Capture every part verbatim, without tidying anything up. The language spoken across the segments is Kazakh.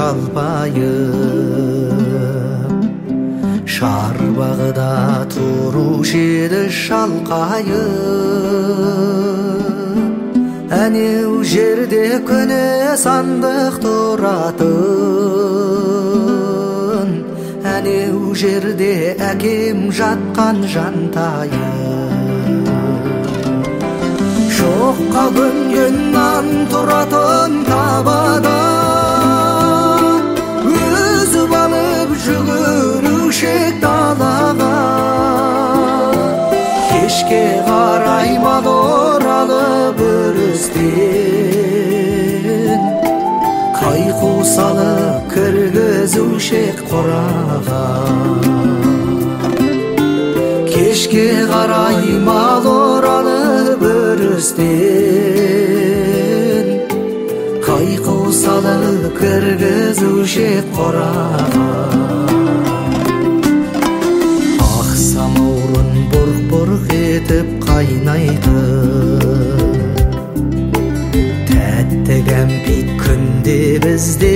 жалпайып, шарбағыда тұрушы еді шалқайып. Әнеу жерде көне сандық тұратын, әнеу жерде әкем жатқан жантайып. Шоққа көнген нан тұратын табада, үзіп алып жүгірушек далаға. Кешке қарай мал оралып өрістен, қайқу салып кіргізушек қораға. Кешке қарай мал оралып өрістен, қайқу салып кіргізушек қораға. Ақ самаурын бұрқ-бұрқ етіп қайнайды, тәтті кәмпит күнде бізде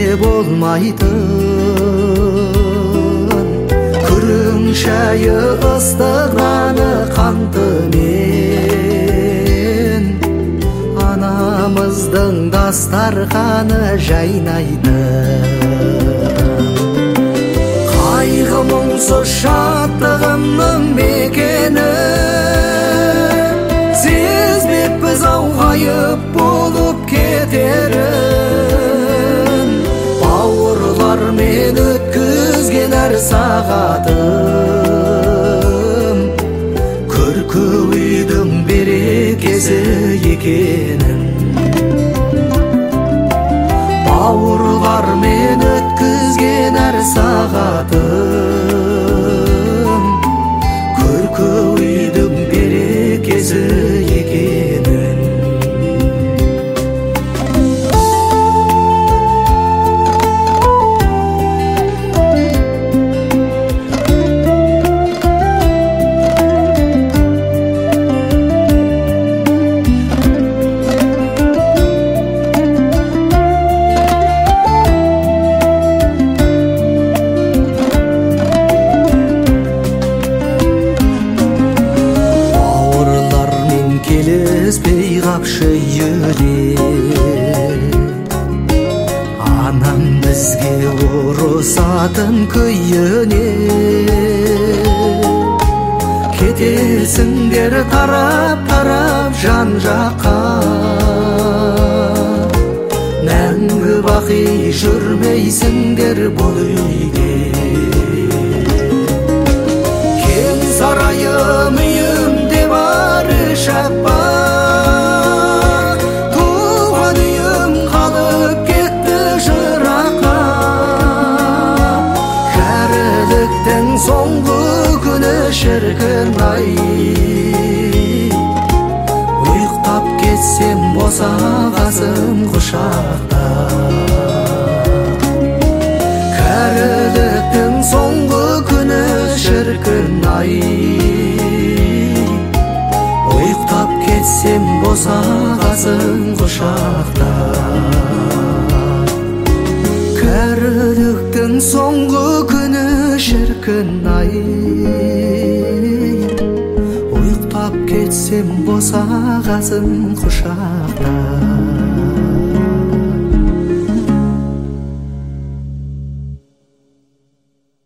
болмайтын. Күрің шайы ыстығаны қантымен, анамыздың дастарханы жайнайды. Қайғы мұңсыз шаттығымның мекені, сезбеппіз ауғайып болып кетерін. Бауырлармен өткізген әр сағатым, көркі үйдің берекесі екенін. Бауырлармен өткізген әр сағатым, көркі үйдің берекесі екенін. Келіспей қапшы үйде, анам бізге ұрысатын күйіне. Кетесіңдер тарап-тарап жан-жаққа, мәңгі бақи жүрмейсіңдер бұл үйде. Кең сарайым үйімде бар шаппақ, туған үйім қалып кетті жыраққа. Кәріліктің соңғы күні шіркін-ай, ұйықтап кетсем босағасың құшақта. Кәріліктің соңғы күні шіркін-ай, ұйықтап кетсем босағасың құшақта. Кәріліктің соңғы күні шіркін-ай, ұйықтап кетсем босағасың құшақта.